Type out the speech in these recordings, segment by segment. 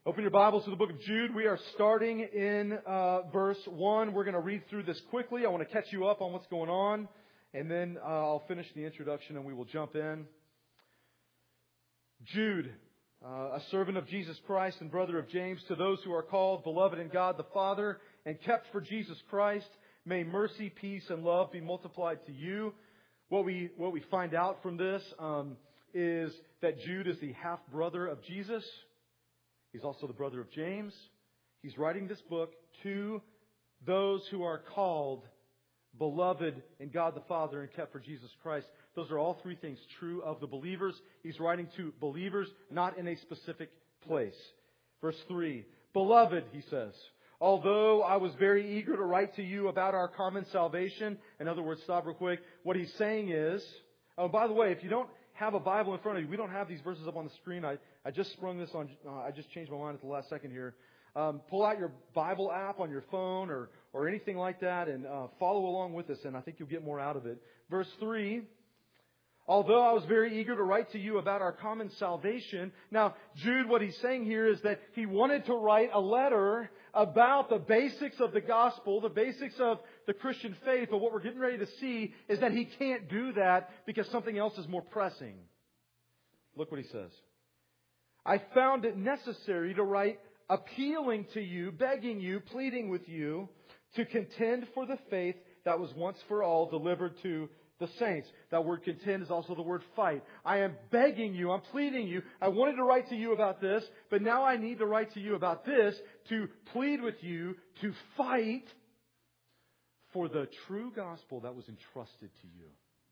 Open your Bibles to the book of Jude. We are starting in verse 1. We're going to read through this quickly. I want to catch you up on what's going on. And then I'll finish the introduction and we will jump in. Jude, a servant of Jesus Christ and brother of James, to those who are called, beloved in God the Father, and kept for Jesus Christ, may mercy, peace, and love be multiplied to you. What we find out from this is that Jude is the half-brother of Jesus. He's also the brother of James. He's writing this book to those who are called, beloved in God the Father, and kept for Jesus Christ. Those are all three things true of the believers. He's writing to believers, not in a specific place. Verse 3, beloved, he says, although I was very eager to write to you about our common salvation. In other words, stop real quick. What he's saying is, oh, by the way, if you don't have a Bible in front of you, we don't have these verses up on the screen. I just sprung this on, I just changed my mind at the last second here. Pull out your Bible app on your phone or anything like that and follow along with us, and I think you'll get more out of it. Verse 3, although I was very eager to write to you about our common salvation. Now, Jude, what he's saying here is that he wanted to write a letter about the basics of the gospel, the basics of the Christian faith, but what we're getting ready to see is that he can't do that because something else is more pressing. Look what he says. I found it necessary to write appealing to you, begging you, pleading with you to contend for the faith that was once for all delivered to the saints. That word contend is also the word fight. I am begging you, I'm pleading you. I wanted to write to you about this, but now I need to write to you about this to plead with you to fight for the true gospel that was entrusted to you.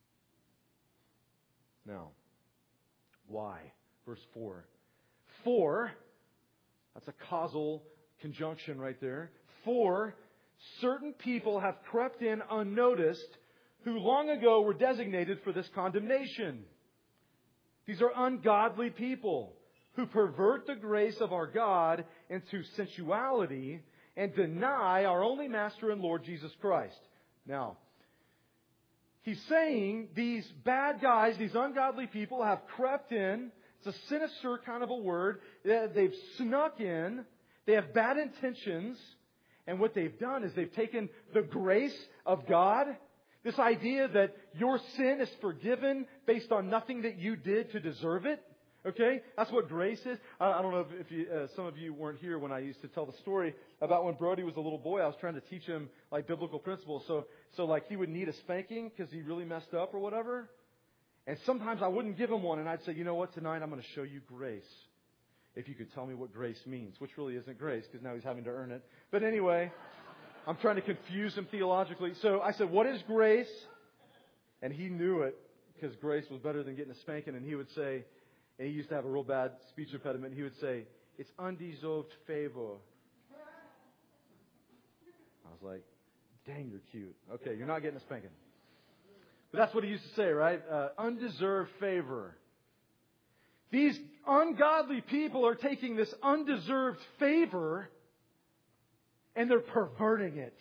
Now, why? Verse 4. For, that's a causal conjunction right there. For certain people have crept in unnoticed who long ago were designated for this condemnation. These are ungodly people who pervert the grace of our God into sensuality and deny our only Master and Lord Jesus Christ. Now, he's saying these bad guys, these ungodly people have crept in. It's a sinister kind of a word. They've snuck in. They have bad intentions. And what they've done is they've taken the grace of God, this idea that your sin is forgiven based on nothing that you did to deserve it. Okay? That's what grace is. I don't know if you, some of you weren't here when I used to tell the story about when Brody was a little boy. I was trying to teach him like biblical principles. So like he would need a spanking because he really messed up or whatever. And sometimes I wouldn't give him one, and I'd say, you know what, tonight I'm going to show you grace. If you could tell me what grace means, which really isn't grace because now he's having to earn it. But anyway, I'm trying to confuse him theologically. So I said, what is grace? And he knew it because grace was better than getting a spanking. And he would say, and he used to have a real bad speech impediment, he would say, it's undeserved favor. I was like, dang, you're cute. Okay, you're not getting a spanking. But that's what he used to say, right? Undeserved favor. These ungodly people are taking this undeserved favor and they're perverting it.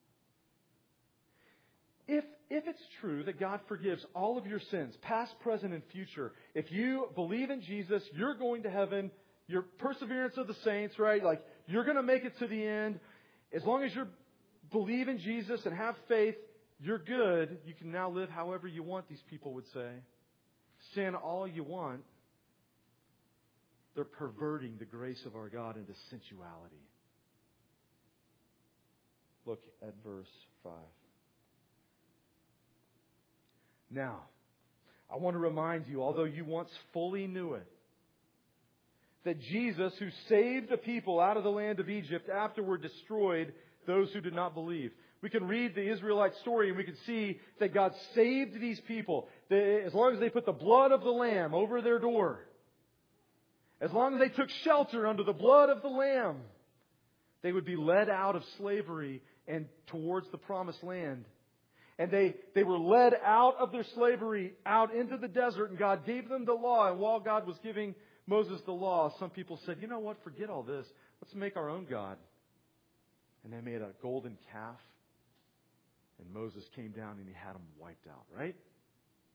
If it's true that God forgives all of your sins, past, present, and future, if you believe in Jesus, you're going to heaven, your perseverance of the saints, right? Like, you're going to make it to the end. As long as you believe in Jesus and have faith, you're good. You can now live however you want, these people would say. Sin all you want. They're perverting the grace of our God into sensuality. Look at verse 5. Now, I want to remind you, although you once fully knew it, that Jesus, who saved the people out of the land of Egypt, afterward destroyed those who did not believe. We can read the Israelite story and we can see that God saved these people. As long as they put the blood of the Lamb over their door, as long as they took shelter under the blood of the Lamb, they would be led out of slavery and towards the promised land. And they were led out of their slavery, out into the desert, and God gave them the law. And while God was giving Moses the law, some people said, you know what, forget all this. Let's make our own God. And they made a golden calf. And Moses came down and he had them wiped out, right?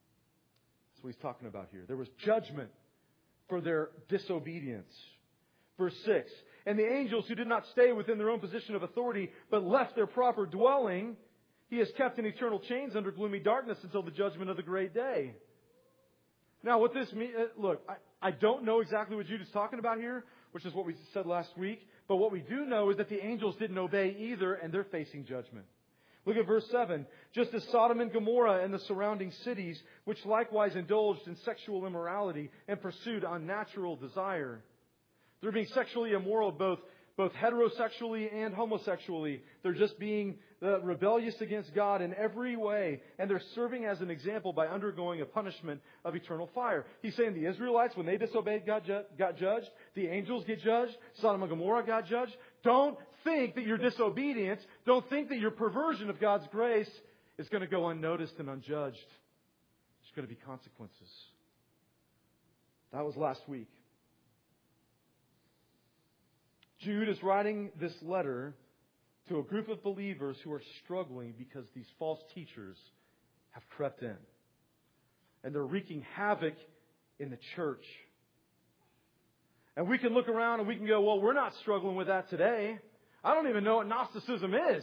That's what he's talking about here. There was judgment for their disobedience. Verse 6, and the angels who did not stay within their own position of authority, but left their proper dwelling, He has kept in eternal chains under gloomy darkness until the judgment of the great day. Now, what this means, look, I don't know exactly what Jude is talking about here, which is what we said last week. But what we do know is that the angels didn't obey either, and they're facing judgment. Look at verse 7. Just as Sodom and Gomorrah and the surrounding cities, which likewise indulged in sexual immorality and pursued unnatural desire. They're being sexually immoral both heterosexually and homosexually. They're just being rebellious against God in every way. And they're serving as an example by undergoing a punishment of eternal fire. He's saying the Israelites, when they disobeyed, got judged. The angels get judged. Sodom and Gomorrah got judged. Don't think that your disobedience, don't think that your perversion of God's grace is going to go unnoticed and unjudged. There's going to be consequences. That was last week. Jude is writing this letter to a group of believers who are struggling because these false teachers have crept in. And they're wreaking havoc in the church. And we can look around and we can go, well, we're not struggling with that today. I don't even know what Gnosticism is.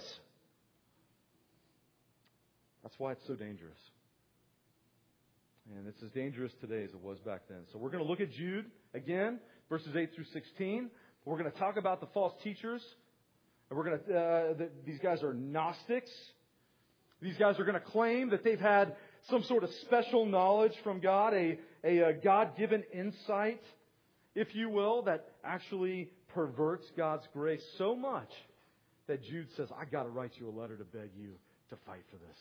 That's why it's so dangerous. And it's as dangerous today as it was back then. So we're going to look at Jude again, verses 8 through 16. We're going to talk about the false teachers. And we're going to, these guys are Gnostics. These guys are going to claim that they've had some sort of special knowledge from God, a God-given insight, if you will, that actually perverts God's grace so much that Jude says, I got to write you a letter to beg you to fight for this.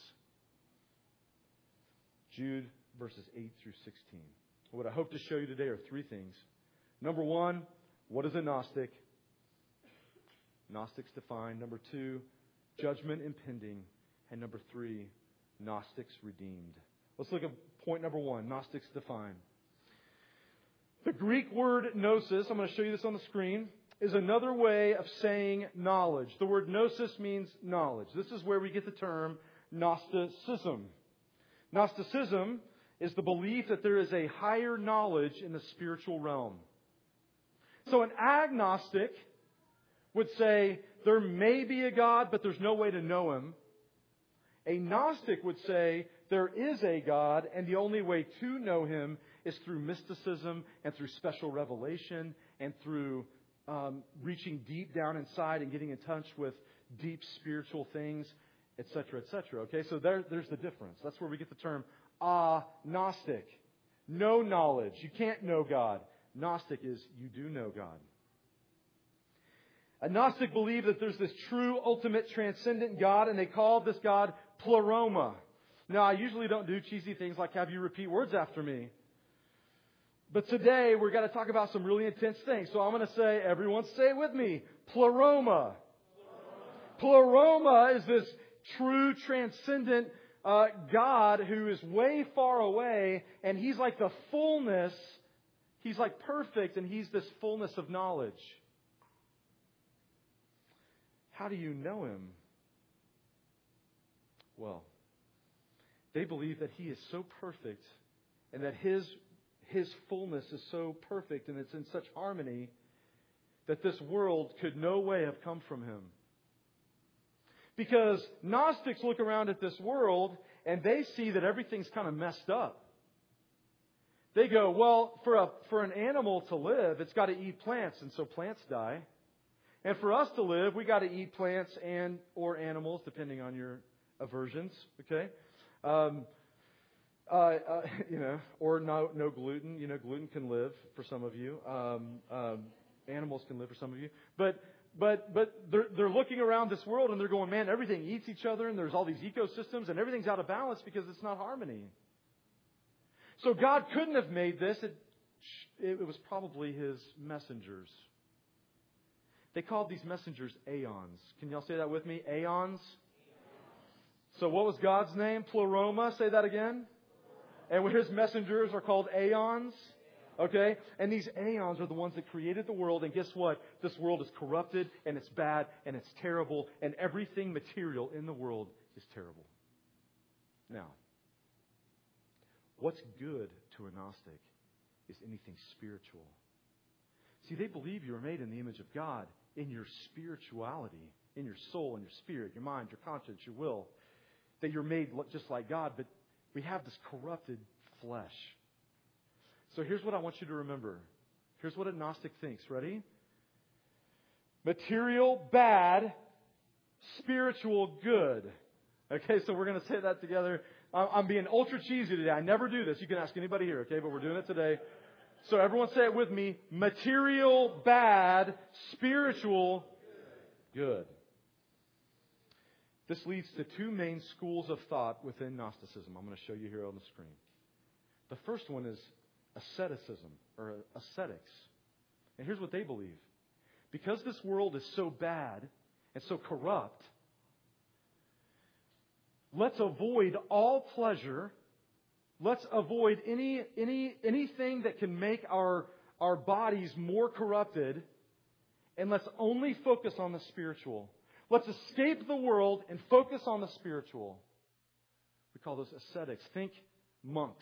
Jude verses 8 through 16. What I hope to show you today are three things. Number one, what is a Gnostic? Gnostics defined. Number two, judgment impending. And number three, Gnostics redeemed. Let's look at point number one, Gnostics defined. The Greek word gnosis, I'm going to show you this on the screen, is another way of saying knowledge. The word gnosis means knowledge. This is where we get the term Gnosticism. Gnosticism is the belief that there is a higher knowledge in the spiritual realm. So an agnostic would say there may be a God, but there's no way to know Him. A Gnostic would say there is a God, and the only way to know Him is through mysticism and through special revelation and through reaching deep down inside and getting in touch with deep spiritual things, etc., etc. Okay, so there's the difference. That's where we get the term agnostic. No knowledge. You can't know God. Gnostic is you do know God. A Gnostic believed that there's this true, ultimate, transcendent God, and they called this God Pleroma. Now, I usually don't do cheesy things like have you repeat words after me. But today, we're going to talk about some really intense things. So I'm going to say, everyone say it with me, Pleroma. Pleroma is this true, transcendent God who is way far away, and He's like the fullness. He's like perfect, and He's this fullness of knowledge. How do you know Him? Well, they believe that He is so perfect and that His fullness is so perfect and it's in such harmony that this world could no way have come from Him. Because Gnostics look around at this world and they see that everything's kind of messed up. They go, well, for an animal to live, it's got to eat plants, and so plants die. And for us to live, we got to eat plants and or animals, depending on your aversions. Okay, or no gluten. You know, gluten can live for some of you. Animals can live for some of you. But they're looking around this world and they're going, man, everything eats each other, and there's all these ecosystems, and everything's out of balance because it's not harmony. So God couldn't have made this. It was probably His messengers. They called these messengers aeons. Can y'all say that with me? Aeons. So what was God's name? Pleroma. Say that again. And His messengers are called aeons. Okay? And these aeons are the ones that created the world. And guess what? This world is corrupted, and it's bad, and it's terrible, and everything material in the world is terrible. Now, what's good to a Gnostic is anything spiritual. See, they believe you were made in the image of God in your spirituality, in your soul, in your spirit, your mind, your conscience, your will. That you're made just like God, but we have this corrupted flesh. So here's what I want you to remember. Here's what a Gnostic thinks. Ready? Material, bad. Spiritual, good. Okay, so we're going to say that together. I'm being ultra cheesy today. I never do this. You can ask anybody here, okay? But we're doing it today. So everyone say it with me. Material, bad. Spiritual, good. This leads to two main schools of thought within Gnosticism. I'm going to show you here on the screen. The first one is asceticism, or ascetics. And here's what they believe. Because this world is so bad and so corrupt, let's avoid all pleasure. Let's avoid anything that can make our bodies more corrupted. And let's only focus on the spiritual. Let's escape the world and focus on the spiritual. We call those ascetics. Think monks.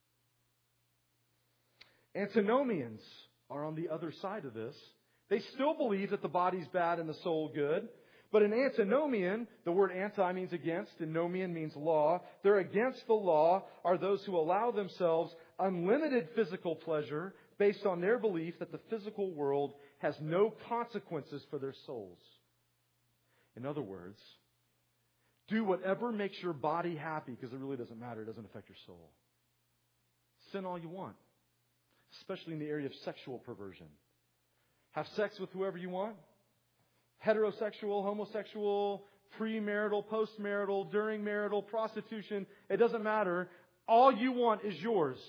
Antinomians are on the other side of this. They still believe that the body's bad and the soul good. But an antinomian, the word anti means against, and nomian means law. They're against the law are those who allow themselves unlimited physical pleasure based on their belief that the physical world has no consequences for their souls. In other words, do whatever makes your body happy because it really doesn't matter. It doesn't affect your soul. Sin all you want, especially in the area of sexual perversion. Have sex with whoever you want. Heterosexual, homosexual, premarital, postmarital, during marital, prostitution. It doesn't matter. All you want is yours.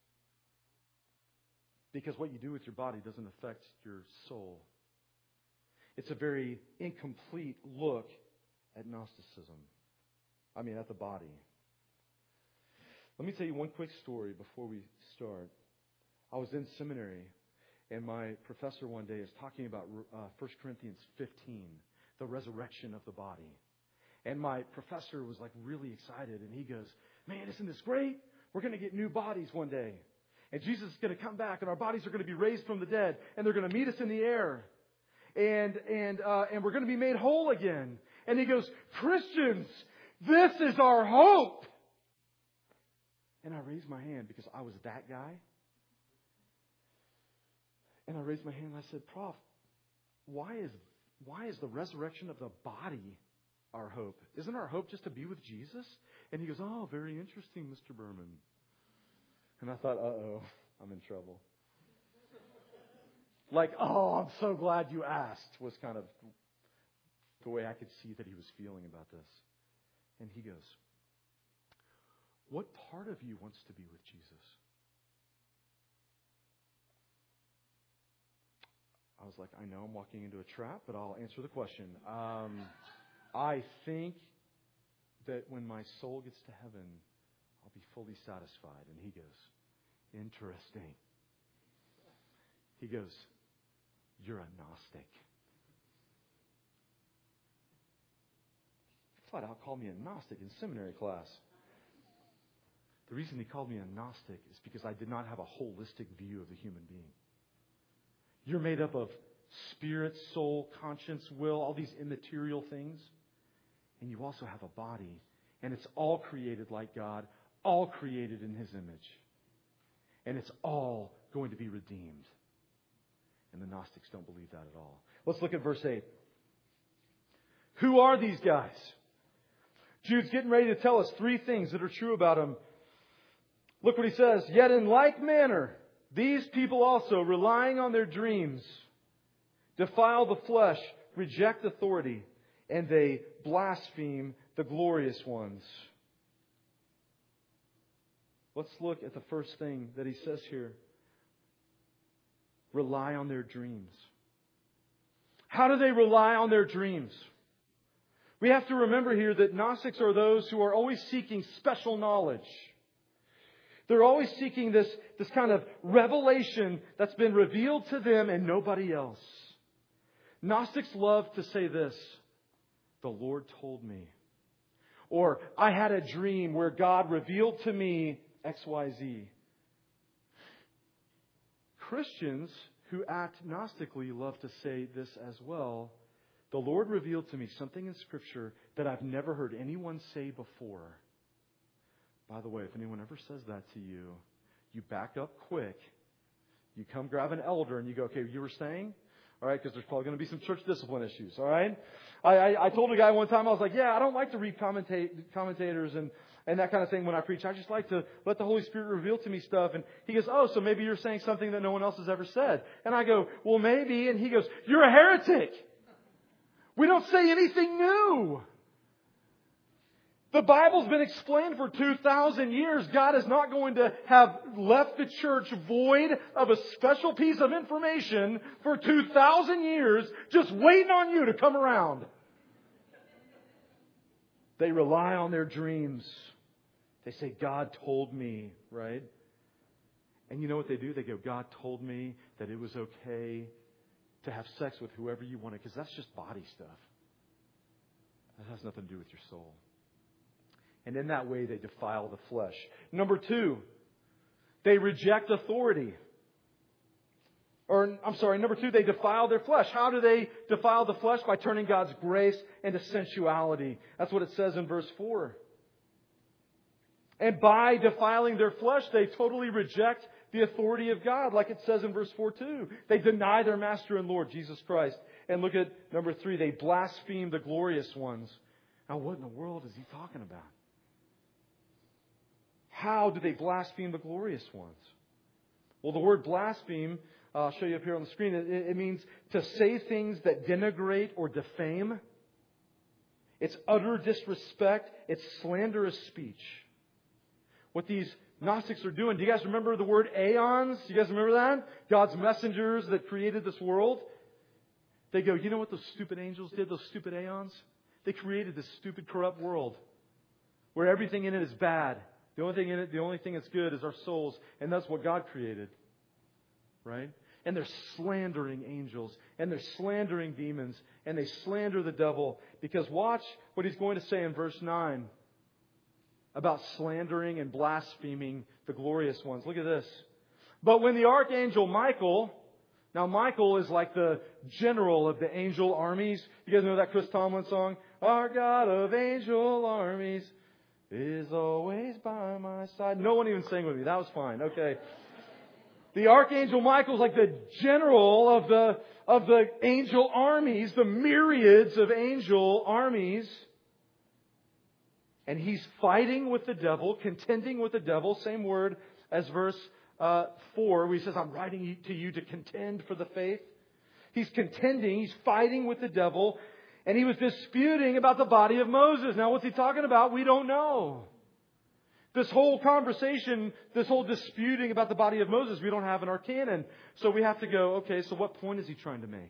Because what you do with your body doesn't affect your soul. It's a very incomplete look at Gnosticism. At the body. Let me tell you one quick story before we start. I was in seminary, and my professor one day is talking about 1 Corinthians 15, the resurrection of the body. And my professor was really excited, and he goes, "Man, isn't this great? We're going to get new bodies one day. And Jesus is going to come back, and our bodies are going to be raised from the dead, and they're going to meet us in the air. And we're going to be made whole again." And he goes, "Christians, this is our hope." And I raised my hand because I was that guy. And I raised my hand and I said, "Prof, why is the resurrection of the body our hope? Isn't our hope just to be with Jesus?" And he goes, "Oh, very interesting, Mr. Berman." And I thought, uh-oh, I'm in trouble. "Oh, I'm so glad you asked," was kind of the way I could see that he was feeling about this. And he goes, "What part of you wants to be with Jesus?" I was like, "I know I'm walking into a trap, but I'll answer the question. I think that when my soul gets to heaven, I'll be fully satisfied." And he goes, "Interesting." He goes, "You're a Gnostic." He flat out called me a Gnostic in seminary class. The reason he called me a Gnostic is because I did not have a holistic view of the human being. You're made up of spirit, soul, conscience, will, all these immaterial things. And you also have a body. And it's all created like God, all created in His image. And it's all going to be redeemed. And the Gnostics don't believe that at all. Let's look at verse 8. Who are these guys? Jude's getting ready to tell us three things that are true about them. Look what he says. "Yet in like manner, these people also, relying on their dreams, defile the flesh, reject authority, and they blaspheme the glorious ones." Let's look at the first thing that he says here. Rely on their dreams. How do they rely on their dreams? We have to remember here that Gnostics are those who are always seeking special knowledge. They're always seeking this kind of revelation that's been revealed to them and nobody else. Gnostics love to say this: "The Lord told me." Or, "I had a dream where God revealed to me XYZ. Christians who act Gnostically love to say this as well. The Lord revealed to me something in Scripture that I've never heard anyone say before. By the way, if anyone ever says that to you, you back up quick. You come grab an elder and you go, okay, you were saying? All right, because there's probably going to be some church discipline issues. All right? I told a guy one time, I was like, yeah, I don't like to read commentators and that kind of thing when I preach. I just like to let the Holy Spirit reveal to me stuff. And he goes, oh, so maybe you're saying something that no one else has ever said. And I go, well, maybe. And he goes, you're a heretic. We don't say anything new. The Bible's been explained for 2,000 years. God is not going to have left the church void of a special piece of information for 2,000 years, just waiting on you to come around. They rely on their dreams. They say, God told me, right? And you know what they do? They go, God told me that it was okay to have sex with whoever you wanted, because that's just body stuff. That has nothing to do with your soul. And in that way, they defile the flesh. Number 2, they reject authority. Number 2, they defile their flesh. How do they defile the flesh? By turning God's grace into sensuality. That's what it says in verse 4. And by defiling their flesh, they totally reject the authority of God, like it says in verse 4 too. They deny their Master and Lord, Jesus Christ. And look at number 3, they blaspheme the glorious ones. Now, what in the world is he talking about? How do they blaspheme the glorious ones? Well, the word blaspheme, I'll show you up here on the screen. It means to say things that denigrate or defame. It's utter disrespect. It's slanderous speech. What these Gnostics are doing. Do you guys remember the word aeons? Do you guys remember that? God's messengers that created this world. They go, you know what those stupid angels did? Those stupid aeons? They created this stupid, corrupt world where everything in it is bad. The only thing that's good is our souls. And that's what God created. Right? And they're slandering angels. And they're slandering demons. And they slander the devil. Because watch what he's going to say in verse 9. About slandering and blaspheming the glorious ones. Look at this. But when the archangel Michael... Now Michael is like the general of the angel armies. You guys know that Chris Tomlin song? Our God of angel armies is always by my side. No one even sang with me. That was fine. Okay. The archangel Michael is like the general of the angel armies, the myriads of angel armies. And he's fighting with the devil, contending with the devil. Same word as verse 4, where he says, I'm writing to you to contend for the faith. He's contending, he's fighting with the devil. And he was disputing about the body of Moses. Now, what's he talking about? We don't know. This whole conversation, this whole disputing about the body of Moses, we don't have in our canon. So we have to go, okay, so what point is he trying to make?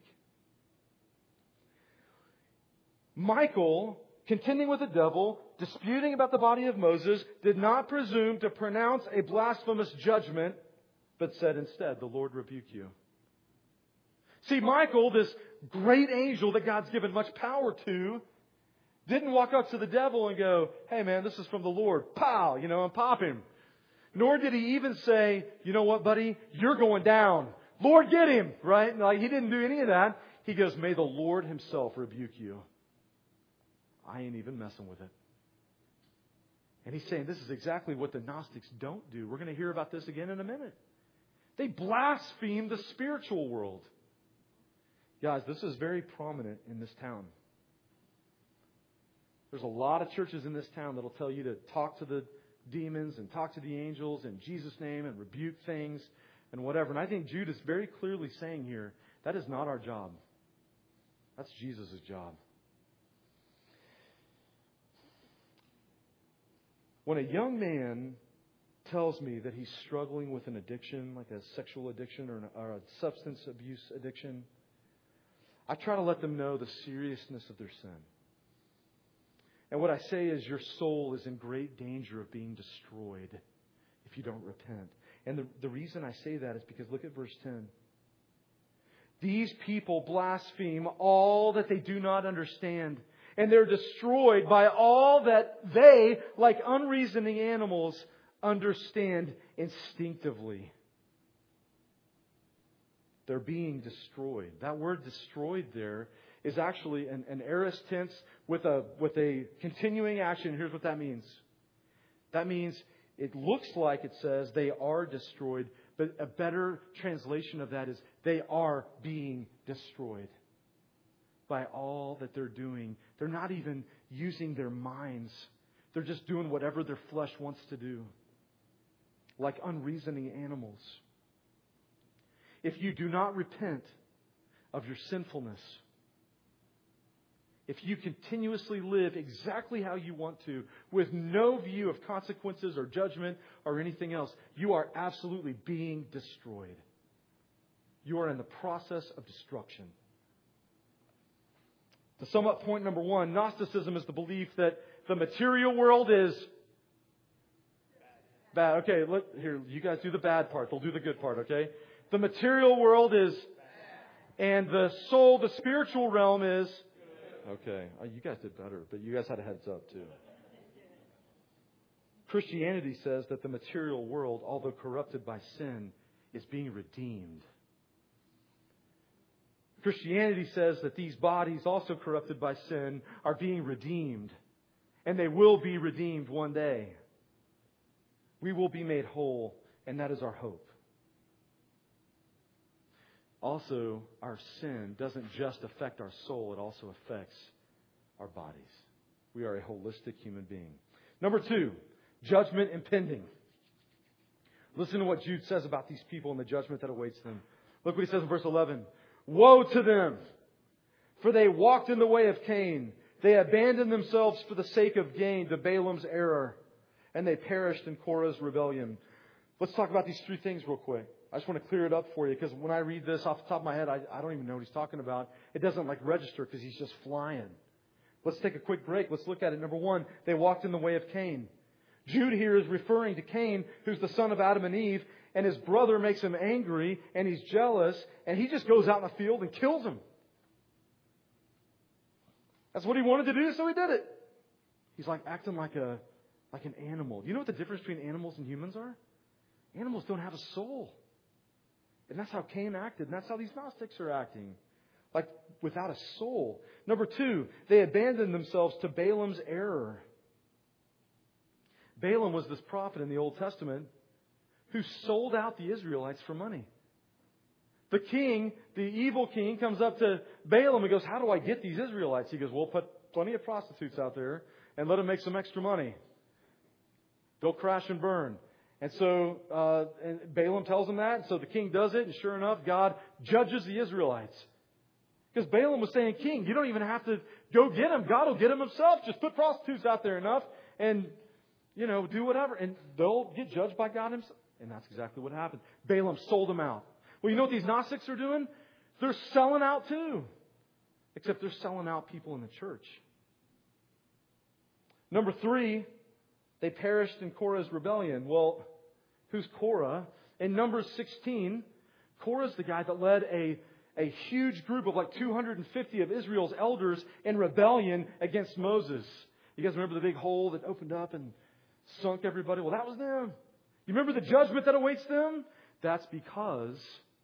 Michael, contending with the devil, disputing about the body of Moses, did not presume to pronounce a blasphemous judgment, but said instead, the Lord rebuke you. See, Michael, this great angel that God's given much power to, didn't walk up to the devil and go, hey man, this is from the Lord. Pow, and pop him. Nor did he even say, you know what, buddy, you're going down. Lord, get him, right? Like, he didn't do any of that. He goes, may the Lord himself rebuke you. I ain't even messing with it. And he's saying this is exactly what the Gnostics don't do. We're going to hear about this again in a minute. They blaspheme the spiritual world. Guys, this is very prominent in this town. There's a lot of churches in this town that will tell you to talk to the demons and talk to the angels in Jesus' name and rebuke things and whatever. And I think Jude is very clearly saying here, that is not our job. That's Jesus' job. When a young man tells me that he's struggling with an addiction, like a sexual addiction or a substance abuse addiction, I try to let them know the seriousness of their sin. And what I say is your soul is in great danger of being destroyed if you don't repent. And the reason I say that is because look at verse 10. These people blaspheme all that they do not understand. And they're destroyed by all that they, like unreasoning animals, understand instinctively. They're being destroyed. That word destroyed there is actually an aorist tense with a continuing action. Here's what that means. That means it looks like it says they are destroyed, but a better translation of that is they are being destroyed by all that they're doing. They're not even using their minds. They're just doing whatever their flesh wants to do, like unreasoning animals. If you do not repent of your sinfulness, if you continuously live exactly how you want to, with no view of consequences or judgment or anything else, you are absolutely being destroyed. You are in the process of destruction. To sum up point number one, Gnosticism is the belief that the material world is bad. Okay, here, you guys do the bad part. They'll do the good part, okay? The material world is and the soul, the spiritual realm is okay. You guys did better, but you guys had a heads up too. Christianity says that the material world, although corrupted by sin, is being redeemed. Christianity says that these bodies, also corrupted by sin, are being redeemed. And they will be redeemed one day. We will be made whole, and that is our hope. Also, our sin doesn't just affect our soul, it also affects our bodies. We are a holistic human being. Number two, judgment impending. Listen to what Jude says about these people and the judgment that awaits them. Look what he says in verse 11. Woe to them, for they walked in the way of Cain. They abandoned themselves for the sake of gain to Balaam's error, and they perished in Korah's rebellion. Let's talk about these three things real quick. I just want to clear it up for you, because when I read this off the top of my head, I don't even know what he's talking about. It doesn't register because he's just flying. Let's take a quick break. Let's look at it. Number one, they walked in the way of Cain. Jude here is referring to Cain, who's the son of Adam and Eve, and his brother makes him angry, and he's jealous, and he just goes out in the field and kills him. That's what he wanted to do, so he did it. He's acting like an animal. You know what the difference between animals and humans are? Animals don't have a soul. And that's how Cain acted, and that's how these Gnostics are acting. Without a soul. Number two, they abandoned themselves to Balaam's error. Balaam was this prophet in the Old Testament who sold out the Israelites for money. The king, the evil king, comes up to Balaam and goes, how do I get these Israelites? He goes, well, put plenty of prostitutes out there and let them make some extra money. They'll crash and burn. And so and Balaam tells him that. And so the king does it. And sure enough, God judges the Israelites. Because Balaam was saying, king, you don't even have to go get them. God will get them himself. Just put prostitutes out there enough and, do whatever. And they'll get judged by God himself. And that's exactly what happened. Balaam sold them out. Well, you know what these Gnostics are doing? They're selling out too. Except they're selling out people in the church. Number three, they perished in Korah's rebellion. Well, who's Korah? In Numbers 16, Korah's the guy that led a huge group of 250 of Israel's elders in rebellion against Moses. You guys remember the big hole that opened up and sunk everybody? Well, that was them. You remember the judgment that awaits them? That's because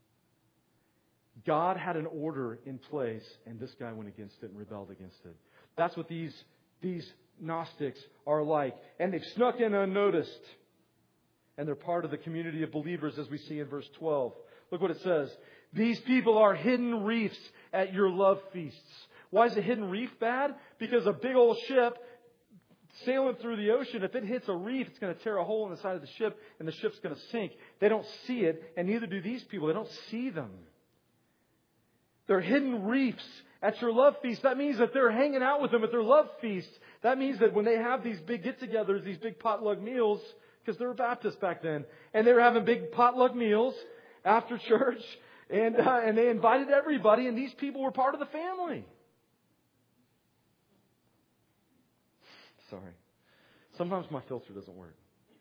God had an order in place, and this guy went against it and rebelled against it. That's what these Gnostics are like. And they've snuck in unnoticed. And they're part of the community of believers, as we see in verse 12. Look what it says. These people are hidden reefs at your love feasts. Why is a hidden reef bad? Because a big old ship sailing through the ocean, if it hits a reef, it's going to tear a hole in the side of the ship, and the ship's going to sink. They don't see it, and neither do these people. They don't see them. They're hidden reefs at your love feast. That means that they're hanging out with them at their love feast. That means that when they have these big get-togethers, these big potluck meals, because they were Baptists back then, and they were having big potluck meals after church, and they invited everybody, and these people were part of the family. Sorry. Sometimes my filter doesn't work.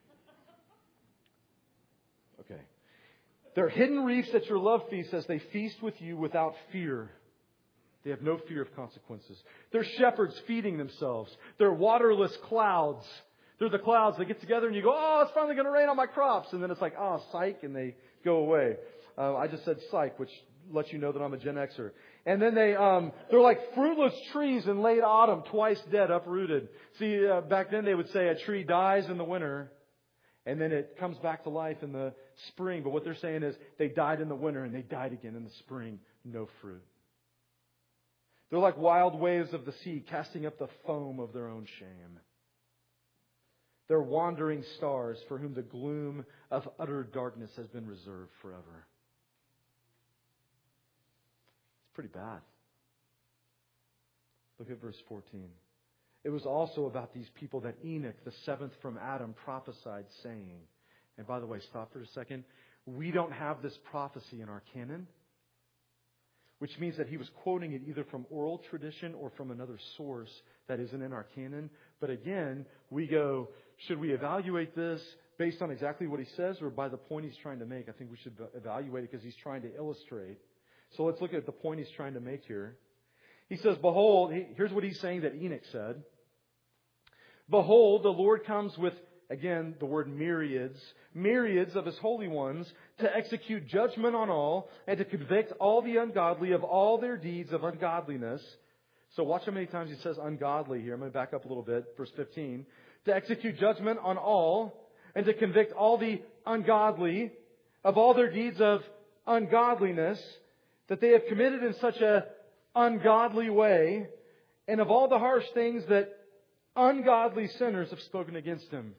Okay. They're hidden reefs at your love feast as they feast with you without fear. They have no fear of consequences. They're shepherds feeding themselves. They're waterless clouds. They're the clouds that get together and you go, oh, it's finally going to rain on my crops. And then it's like, oh, psych, and they go away. I just said psych, which lets you know that I'm a Gen Xer. And then they're like fruitless trees in late autumn, twice dead, uprooted. See, back then they would say a tree dies in the winter and then it comes back to life in the spring. But what they're saying is they died in the winter and they died again in the spring. No fruit. They're like wild waves of the sea, casting up the foam of their own shame. They're wandering stars for whom the gloom of utter darkness has been reserved forever. It's pretty bad. Look at verse 14. It was also about these people that Enoch, the seventh from Adam, prophesied, saying, and by the way, stop for a second. We don't have this prophecy in our canon, which means that he was quoting it either from oral tradition or from another source that isn't in our canon. But again, we go, should we evaluate this based on exactly what he says or by the point he's trying to make? I think we should evaluate it because he's trying to illustrate. So let's look at the point he's trying to make here. He says, behold, here's what he's saying that Enoch said. Behold, the Lord comes with, again, the word myriads of His holy ones to execute judgment on all and to convict all the ungodly of all their deeds of ungodliness. So watch how many times he says ungodly here. I'm going to back up a little bit. Verse 15. To execute judgment on all and to convict all the ungodly of all their deeds of ungodliness that they have committed in such a ungodly way, and of all the harsh things that ungodly sinners have spoken against Him.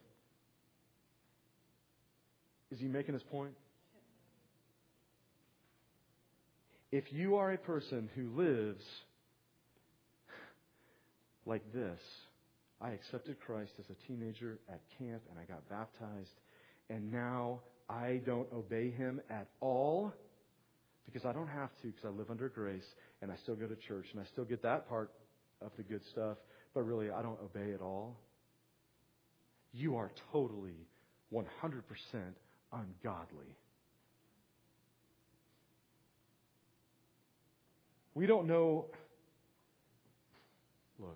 Is he making his point? If you are a person who lives like this, I accepted Christ as a teenager at camp and I got baptized, and now I don't obey Him at all because I don't have to, because I live under grace and I still go to church and I still get that part of the good stuff, but really I don't obey at all. You are totally 100% ungodly. We don't know. Look,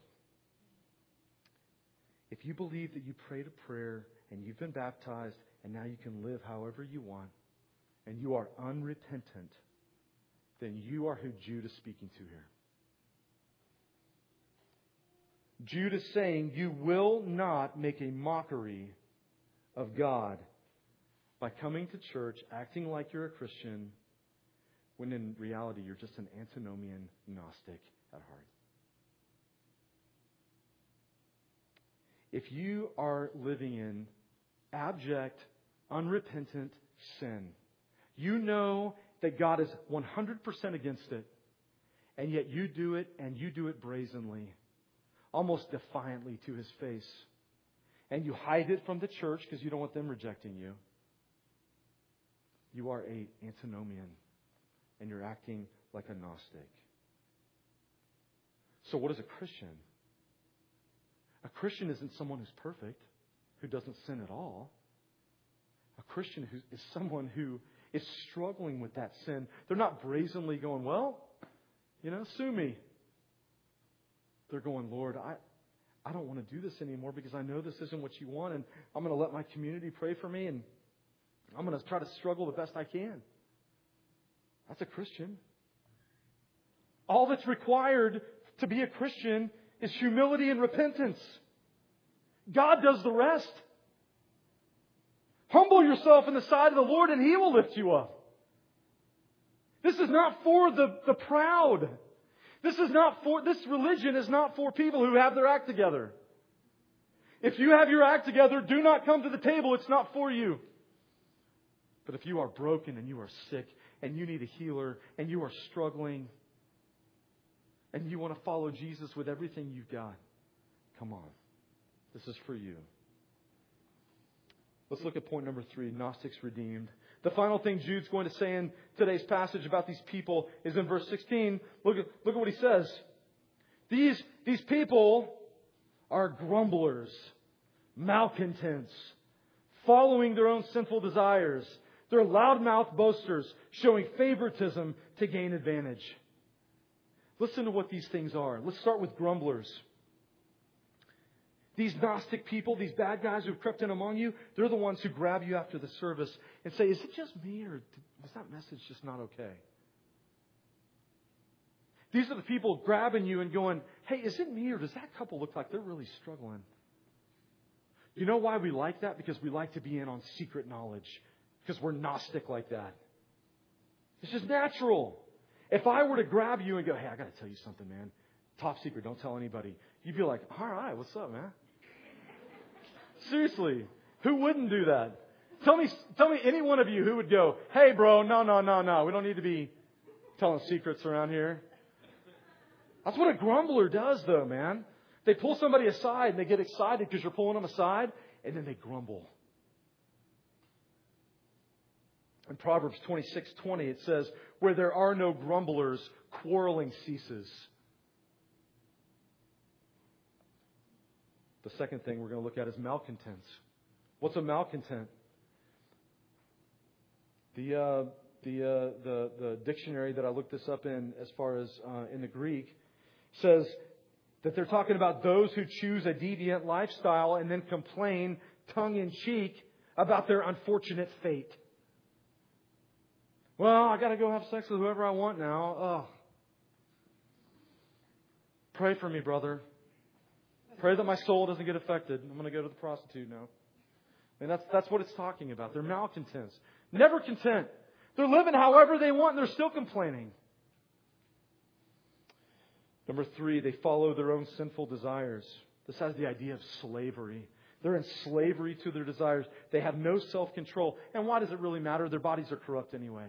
if you believe that you prayed a prayer and you've been baptized and now you can live however you want and you are unrepentant, then you are who Jude is speaking to here. Jude is saying you will not make a mockery of God by coming to church, acting like you're a Christian, when in reality you're just an antinomian Gnostic at heart. If you are living in abject, unrepentant sin, you know that God is 100% against it, and yet you do it, and you do it brazenly, almost defiantly to His face. And you hide it from the church because you don't want them rejecting you. You are an antinomian, and you're acting like a Gnostic. So what is a Christian? A Christian isn't someone who's perfect, who doesn't sin at all. A Christian is someone who is struggling with that sin. They're not brazenly going, well, sue me. They're going, Lord, I don't want to do this anymore because I know this isn't what you want, and I'm going to let my community pray for me, and I'm going to try to struggle the best I can. That's a Christian. All that's required to be a Christian is humility and repentance. God does the rest. Humble yourself in the sight of the Lord and He will lift you up. This is not for the proud. This religion is not for people who have their act together. If you have your act together, do not come to the table. It's not for you. But if you are broken and you are sick and you need a healer and you are struggling and you want to follow Jesus with everything you've got, come on. This is for you. Let's look at point number 3, Gnostics redeemed. The final thing Jude's going to say in today's passage about these people is in verse 16. Look at what he says. These people are grumblers, malcontents, following their own sinful desires. They're loudmouth boasters, showing favoritism to gain advantage. Listen to what these things are. Let's start with grumblers. These Gnostic people, these bad guys who've crept in among you, they're the ones who grab you after the service and say, is it just me or was that message just not okay? These are the people grabbing you and going, hey, is it me or does that couple look like they're really struggling? You know why we like that? Because we like to be in on secret knowledge. Because we're Gnostic like that. It's just natural. If I were to grab you and go, hey, I got to tell you something, man. Top secret, don't tell anybody. You'd be like, all right, what's up, man? Seriously, who wouldn't do that? Tell me any one of you who would go, hey, bro, no. We don't need to be telling secrets around here. That's what a grumbler does, though, man. They pull somebody aside and they get excited because you're pulling them aside, and then they grumble. In Proverbs 26:20, it says, where there are no grumblers, quarreling ceases. The second thing we're going to look at is malcontents. What's a malcontent? The dictionary that I looked this up in, as far as in the Greek, says that they're talking about those who choose a deviant lifestyle and then complain tongue-in-cheek about their unfortunate fate. Well, I got to go have sex with whoever I want now. Oh. Pray for me, brother. Pray that my soul doesn't get affected. I'm going to go to the prostitute now. And that's what it's talking about. They're malcontents. Never content. They're living however they want and they're still complaining. Number 3, they follow their own sinful desires. This has the idea of slavery. They're in slavery to their desires. They have no self-control. And why does it really matter? Their bodies are corrupt anyway.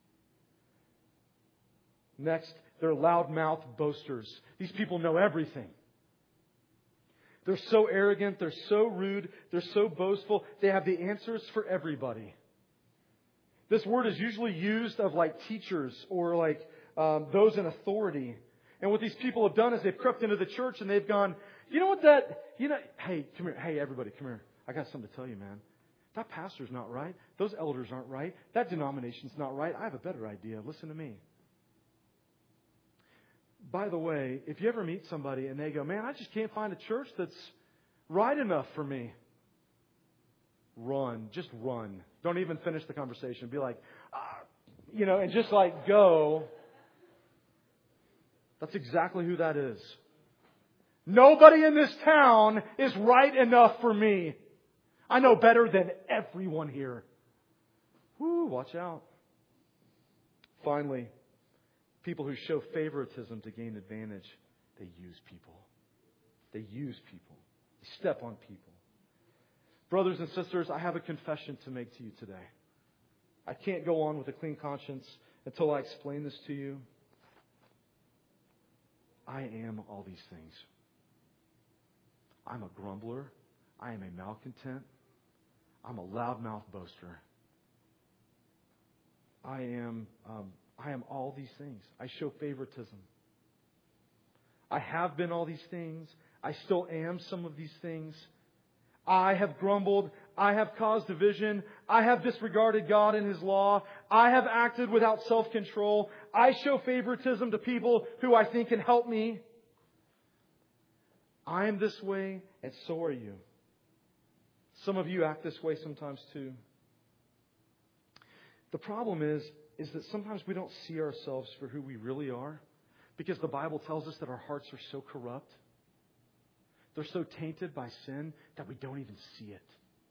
Next, they're loud-mouthed boasters. These people know everything. They're so arrogant. They're so rude. They're so boastful. They have the answers for everybody. This word is usually used of like teachers or like those in authority. And what these people have done is they've crept into the church and they've gone, hey, come here. Hey, everybody, come here. I got something to tell you, man. That pastor's not right. Those elders aren't right. That denomination's not right. I have a better idea. Listen to me. By the way, if you ever meet somebody and they go, man, I just can't find a church that's right enough for me. Run. Just run. Don't even finish the conversation. Be like, and just like go. That's exactly who that is. Nobody in this town is right enough for me. I know better than everyone here. Woo, watch out. Finally, people who show favoritism to gain advantage, they use people. They use people. They step on people. Brothers and sisters, I have a confession to make to you today. I can't go on with a clean conscience until I explain this to you. I am all these things. I'm a grumbler. I am a malcontent. I'm a loudmouth boaster. I am all these things. I show favoritism. I have been all these things. I still am some of these things. I have grumbled. I have caused division. I have disregarded God and His law. I have acted without self-control. I show favoritism to people who I think can help me. I am this way, and so are you. Some of you act this way sometimes too. The problem is that sometimes we don't see ourselves for who we really are because the Bible tells us that our hearts are so corrupt. They're so tainted by sin that we don't even see it.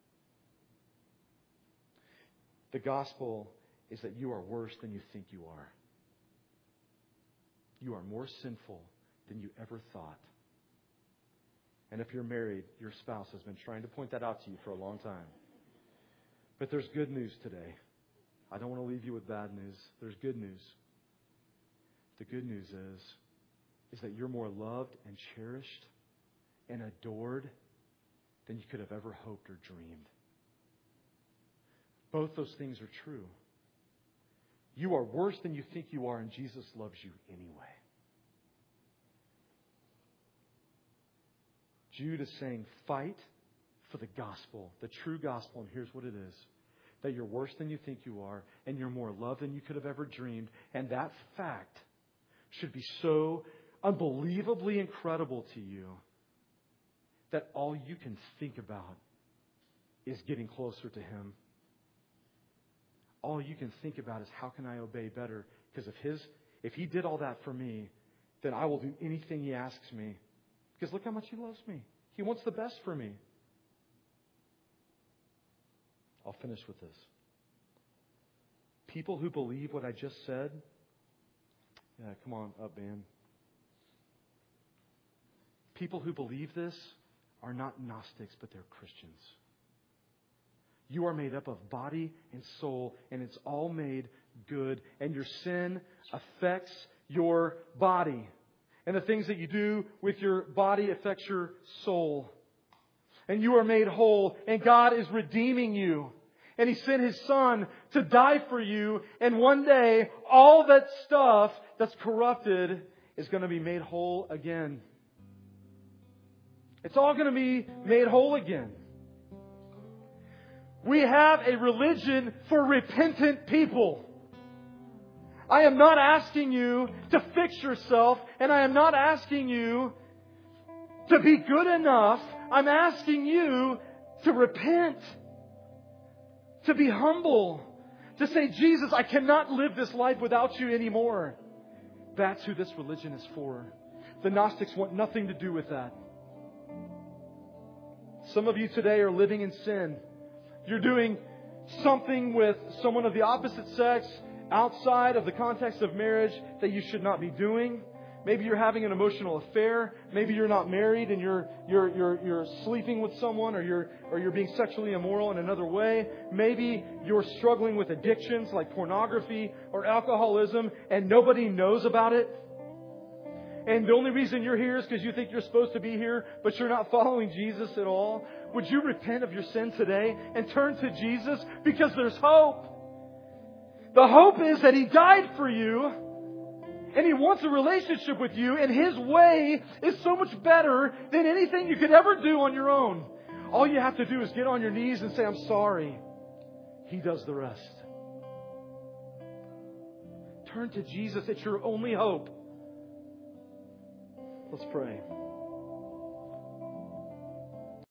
The gospel is that you are worse than you think you are. You are more sinful than you ever thought. And if you're married, your spouse has been trying to point that out to you for a long time. But there's good news today. I don't want to leave you with bad news. There's good news. The good news is that you're more loved and cherished and adored than you could have ever hoped or dreamed. Both those things are true. You are worse than you think you are, and Jesus loves you anyway. Jude is saying, fight for the gospel, the true gospel, and here's what it is. That you're worse than you think you are, and you're more loved than you could have ever dreamed, and that fact should be so unbelievably incredible to you that all you can think about is getting closer to Him. All you can think about is how can I obey better? Because if He did all that for me, then I will do anything He asks me. Because look how much He loves me. He wants the best for me. I'll finish with this. People who believe what I just said, come on up, man. People who believe this are not Gnostics, but they're Christians. You are made up of body and soul, and it's all made good. And your sin affects your body. And the things that you do with your body affects your soul. And you are made whole, and God is redeeming you. And He sent His Son to die for you. And one day, all that stuff that's corrupted is going to be made whole again. It's all going to be made whole again. We have a religion for repentant people. I am not asking you to fix yourself, and I am not asking you to be good enough. I'm asking you to repent, to be humble, to say, Jesus, I cannot live this life without you anymore. That's who this religion is for. The Gnostics want nothing to do with that. Some of you today are living in sin. You're doing something with someone of the opposite sex outside of the context of marriage that you should not be doing. Maybe you're having an emotional affair. Maybe you're not married and you're sleeping with someone, or you're being sexually immoral in another way. Maybe you're struggling with addictions like pornography or alcoholism, and nobody knows about it. And the only reason you're here is because you think you're supposed to be here, but you're not following Jesus at all. Would you repent of your sin today and turn to Jesus? Because there's hope. The hope is that He died for you, and He wants a relationship with you, and His way is so much better than anything you could ever do on your own. All you have to do is get on your knees and say, I'm sorry. He does the rest. Turn to Jesus. It's your only hope. Let's pray.